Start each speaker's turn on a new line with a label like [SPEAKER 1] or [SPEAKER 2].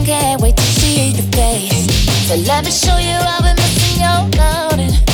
[SPEAKER 1] can't wait to see your face. So let me show you how we're missing your loving.